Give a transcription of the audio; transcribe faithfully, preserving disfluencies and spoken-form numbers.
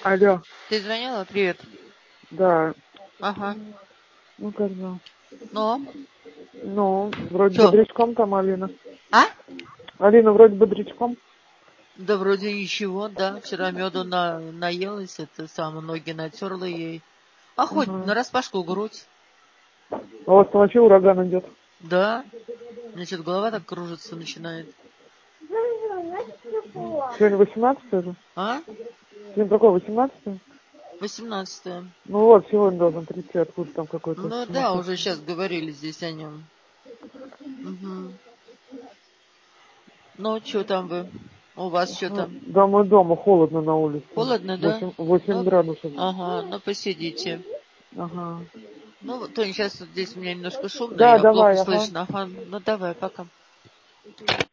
Алло. Ты звонила? Привет. Да. Ага. Ну, как бы. Ну? Ну, вроде Чё? бодрячком там Алина. А? Алина вроде бодрячком. Да вроде ничего, да. Вчера меду на, наелась, это самое, ноги натерла ей. А хоть Ага. нараспашку грудь. А у вас вообще ураган идет. Да. Значит, голова так кружится начинает. Сегодня восемнадцатое же? А? Сегодня какое, восемнадцатое? Восемнадцатое. Ну вот, сегодня должен прийти, откуда там какой-то Ну да, сумасшедший. уже сейчас говорили здесь о нем. Угу. Ну, что там вы? У вас что Ну, там? да, мы дома, холодно на улице. Холодно, да? восемь, восемь Ну, градусов. ага, ну посидите. Ага. Ну, вот, Тоня, сейчас вот здесь у меня немножко шумно, Да, я плохо давай, ага. слышно. Ага, ну давай, пока.